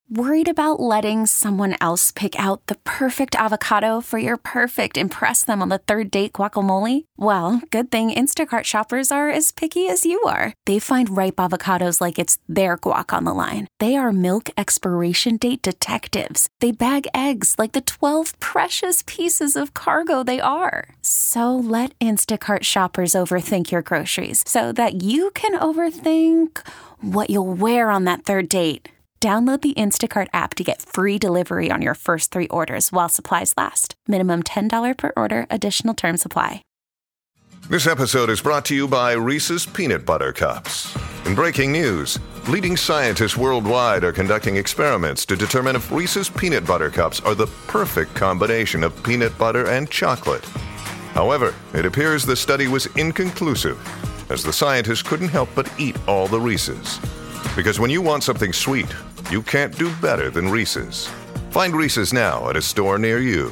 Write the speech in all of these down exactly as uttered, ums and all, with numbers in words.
Worried about letting someone else pick out the perfect avocado for your perfect impress them on the third date guacamole? Well, good thing Instacart shoppers are as picky as you are. They find ripe avocados like it's their guac on the line. They are milk expiration date detectives. They bag eggs like the twelve precious pieces of cargo they are. So let Instacart shoppers overthink your groceries so that you can overthink what you'll wear on that third date. Download the Instacart app to get free delivery on your first three orders while supplies last. Minimum ten dollars per order. Additional terms apply. This episode is brought to you by Reese's Peanut Butter Cups. In breaking news, leading scientists worldwide are conducting experiments to determine if Reese's Peanut Butter Cups are the perfect combination of peanut butter and chocolate. However, it appears the study was inconclusive, as the scientists couldn't help but eat all the Reese's. Because when you want something sweet, you can't do better than Reese's. Find Reese's now at a store near you.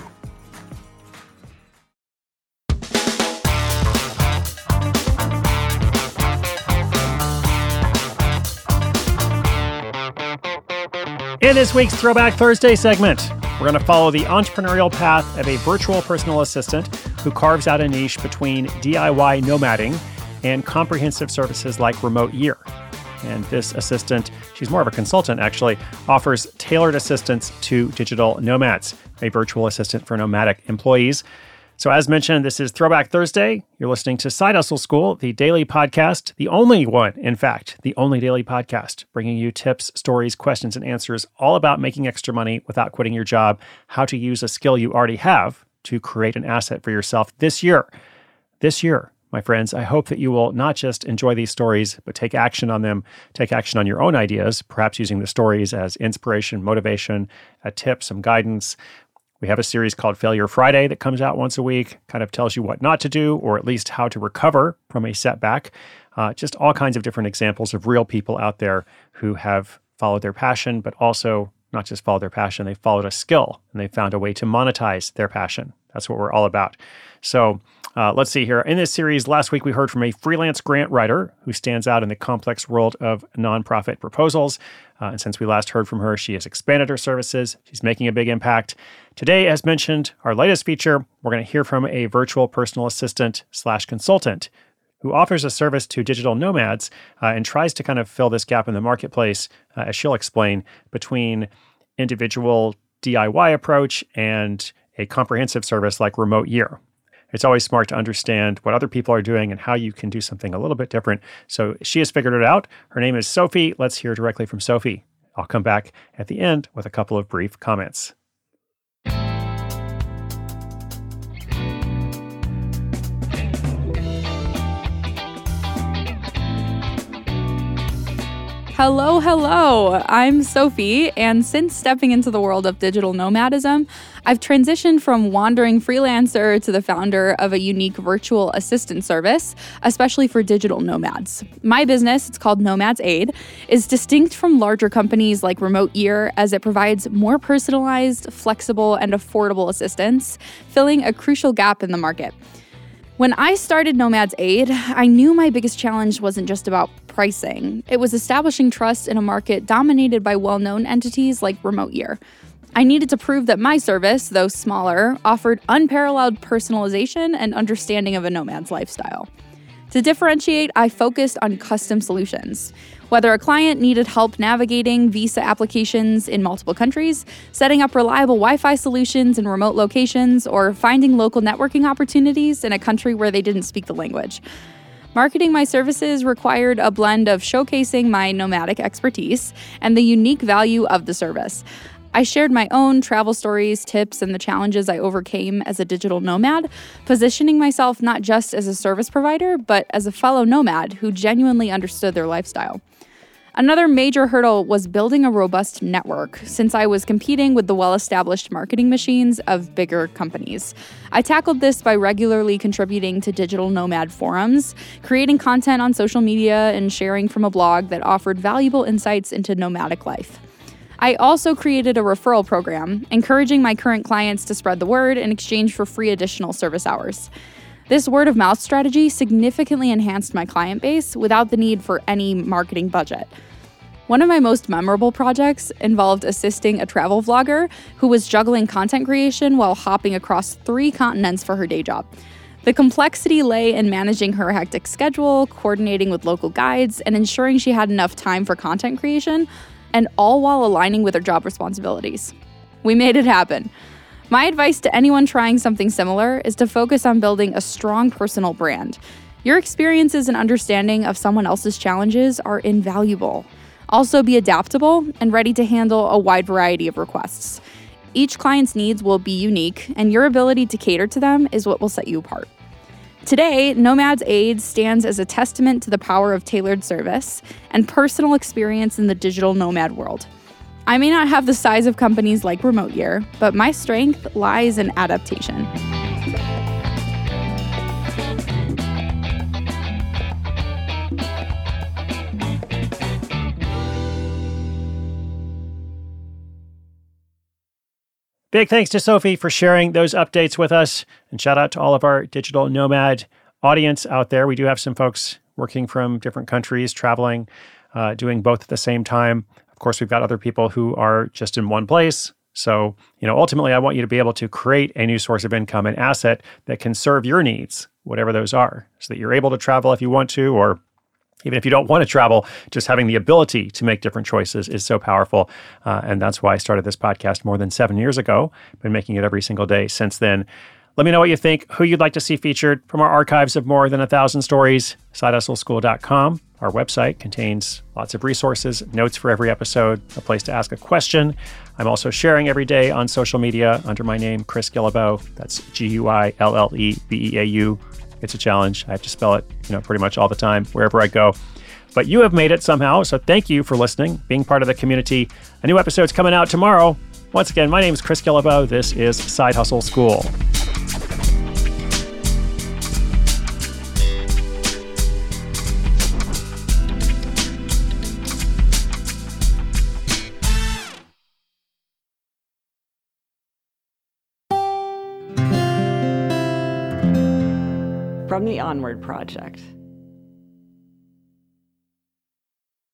In this week's Throwback Thursday segment, we're going to follow the entrepreneurial path of a virtual personal assistant who carves out a niche between D I Y nomading and comprehensive services like Remote Year. And this assistant, she's more of a consultant actually, offers tailored assistance to digital nomads, a virtual assistant for nomadic employees. So as mentioned, this is Throwback Thursday. You're listening to Side Hustle School, the daily podcast, the only one, in fact, the only daily podcast, bringing you tips, stories, questions, and answers all about making extra money without quitting your job, how to use a skill you already have to create an asset for yourself this year. This year. My friends, I hope that you will not just enjoy these stories, but take action on them, take action on your own ideas, perhaps using the stories as inspiration, motivation, a tip, some guidance. We have a series called Failure Friday that comes out once a week, kind of tells you what not to do, or at least how to recover from a setback. Uh, just all kinds of different examples of real people out there who have followed their passion, but also not just followed their passion, they followed a skill, and they found a way to monetize their passion. That's what we're all about. So uh, let's see here. In this series, last week we heard from a freelance grant writer who stands out in the complex world of nonprofit proposals. Uh, and since we last heard from her, she has expanded her services. She's making a big impact. Today, as mentioned, our latest feature, we're going to hear from a virtual personal assistant slash consultant who offers a service to digital nomads uh, and tries to kind of fill this gap in the marketplace, uh, as she'll explain, between individual D I Y approach and a comprehensive service like Remote Year. It's always smart to understand what other people are doing and how you can do something a little bit different. So she has figured it out. Her name is Sophie. Let's hear directly from Sophie. I'll come back at the end with a couple of brief comments. Hello, hello. I'm Sophie, and since stepping into the world of digital nomadism, I've transitioned from wandering freelancer to the founder of a unique virtual assistant service, especially for digital nomads. My business, it's called Nomads Aid, is distinct from larger companies like Remote Year as it provides more personalized, flexible, and affordable assistance, filling a crucial gap in the market. When I started Nomads Aid, I knew my biggest challenge wasn't just about pricing. It was establishing trust in a market dominated by well-known entities like Remote Year. I needed to prove that my service, though smaller, offered unparalleled personalization and understanding of a nomad's lifestyle. To differentiate, I focused on custom solutions. Whether a client needed help navigating visa applications in multiple countries, setting up reliable Wi-Fi solutions in remote locations, or finding local networking opportunities in a country where they didn't speak the language. Marketing my services required a blend of showcasing my nomadic expertise and the unique value of the service. I shared my own travel stories, tips, and the challenges I overcame as a digital nomad, positioning myself not just as a service provider, but as a fellow nomad who genuinely understood their lifestyle. Another major hurdle was building a robust network, since I was competing with the well-established marketing machines of bigger companies. I tackled this by regularly contributing to digital nomad forums, creating content on social media, and sharing from a blog that offered valuable insights into nomadic life. I also created a referral program, encouraging my current clients to spread the word in exchange for free additional service hours. This word-of-mouth strategy significantly enhanced my client base without the need for any marketing budget. One of my most memorable projects involved assisting a travel vlogger who was juggling content creation while hopping across three continents for her day job. The complexity lay in managing her hectic schedule, coordinating with local guides, and ensuring she had enough time for content creation, and all while aligning with her job responsibilities. We made it happen. My advice to anyone trying something similar is to focus on building a strong personal brand. Your experiences and understanding of someone else's challenges are invaluable. Also, be adaptable and ready to handle a wide variety of requests. Each client's needs will be unique, and your ability to cater to them is what will set you apart. Today, Nomad's Aid stands as a testament to the power of tailored service and personal experience in the digital nomad world. I may not have the size of companies like Remote Year, but my strength lies in adaptation. Big thanks to Sophie for sharing those updates with us, and shout out to all of our digital nomad audience out there. We do have some folks working from different countries, traveling, uh, doing both at the same time. Of course, we've got other people who are just in one place. So, you know, ultimately, I want you to be able to create a new source of income and asset that can serve your needs, whatever those are, so that you're able to travel if you want to, or even if you don't want to travel, just having the ability to make different choices is so powerful. Uh, and that's why I started this podcast more than seven years ago. Been making it every single day since then. Let me know what you think, who you'd like to see featured from our archives of more than a thousand stories. side hustle school dot com. Our website contains lots of resources, notes for every episode, a place to ask a question. I'm also sharing every day on social media under my name, Chris Guillebeau. That's G U I L L E B E A U. It's a challenge. I have to spell it, you know, pretty much all the time, wherever I go. But you have made it somehow, so thank you for listening, being part of the community. A new episode's coming out tomorrow. Once again, my name is Chris Guillebeau. This is Side Hustle School. From the Onward Project.